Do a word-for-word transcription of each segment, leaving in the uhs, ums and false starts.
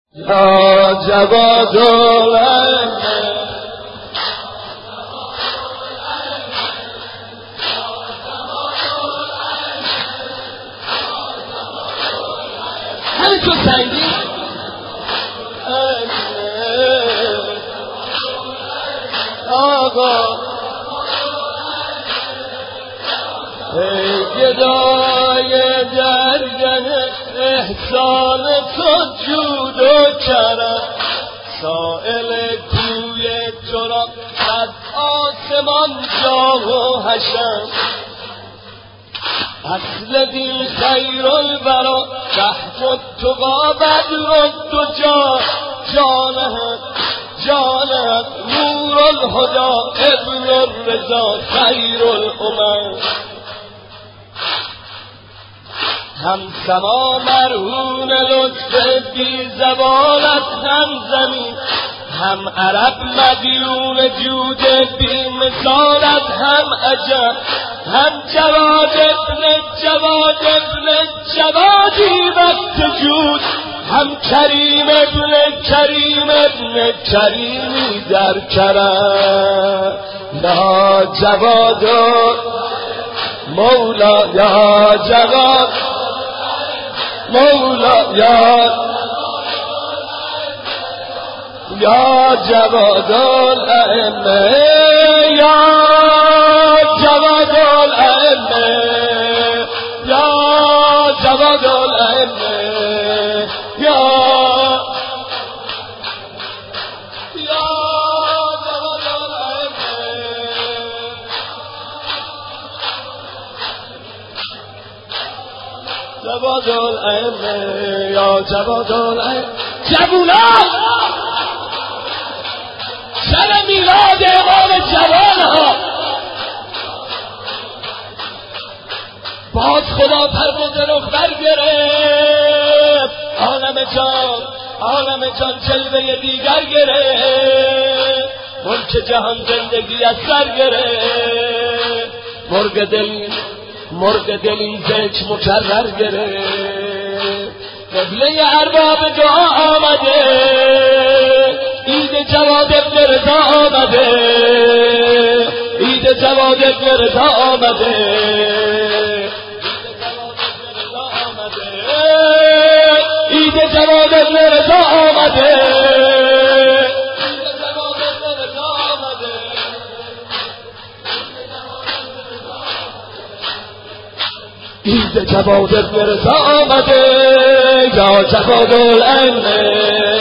یا جواد العلم همین تو سنگی آقا ای گدای درگن احسان تو جود و کرم سائل کوی تو را از آسمان جا و حشم اصل دین خیر الورا رحم التقا بدر الدجا جانهت جانهت نور الهدا ابن الرضا خیر الامم هم سما مرهون لطف بی زوالت هم زمین هم عرب مدیون جود بی مثالت هم عجب هم جواد ابن جواد ابن جوادی وقت جود هم کریم ابن کریم ابن کریمی در کرم یا جواد مولا یا جواد مولا یا یا جواد الائمه یا جواد الائمه یا جواد الائمه یا یا جواد الائمه جواد الائمه یا جواد الائمه جوونان شب میلاد امام جوان ها باز خدا پرواز رخ برگرفت عالم جان عالم جان جلوه دیگر گرفت ملک جهان زندگی از سر گرفت مرگ دل مرگ دل این زنج مکرر گرفت قبله ارباب دعا آمده عید جواد ابن رضا آمده عید جواد ابن رضا آمده عید جواد ابن رضا آمده عید جواد ابن رضا آمده یا جواد الائمه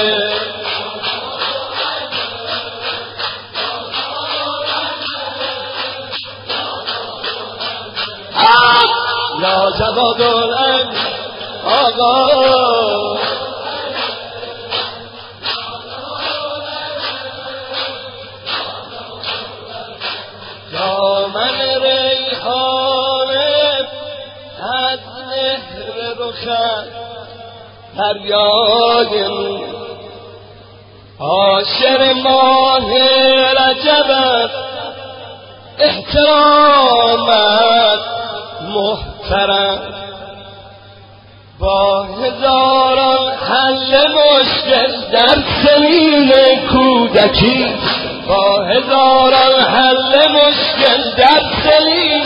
یا جواد الائمه آقا دامن ریحانه از مهر رخت دریای نور عاشر ماه رجب احترامت محترم با هزاران حل مشکل در سنین کودکی با هزاران حل مشکل در سنین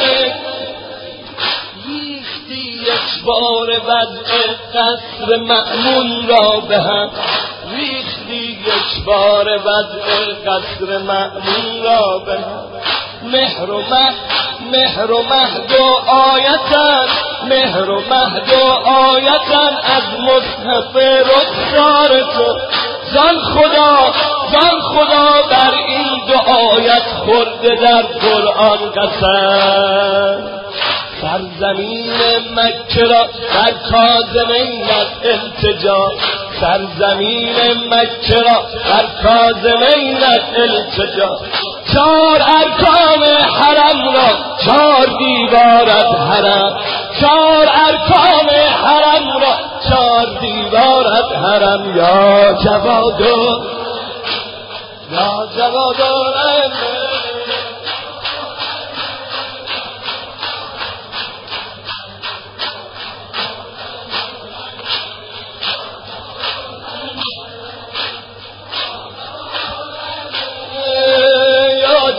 ریختی یک بار وضع قصر مأمون را به هم ریختی یک بار وضع قصر مأمون را به هم مهر و مهد مهر و مهد و آیتن مهر و مهد و آیتن از مصحف رخسار تو زان خدا زان خدا بر این دو آیت خورده در قرآن قسم سرزمین مکه را در کاظمینت التجا سرزمین مکه را در کاظمینت التجا چار ارکان حرم را چار دیوارت حرم چار ارکان حرم را چار دیوارت حرم یا جواد یا جواد الائمه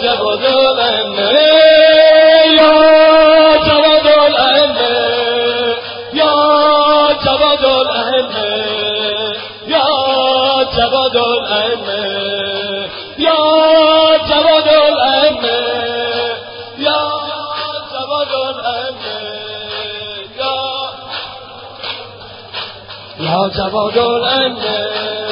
جواد الائمه یا جواد الائمه یا جواد الائمه یا جواد الائمه یا جواد الائمه یا جواد الائمه یا یا جواد الائمه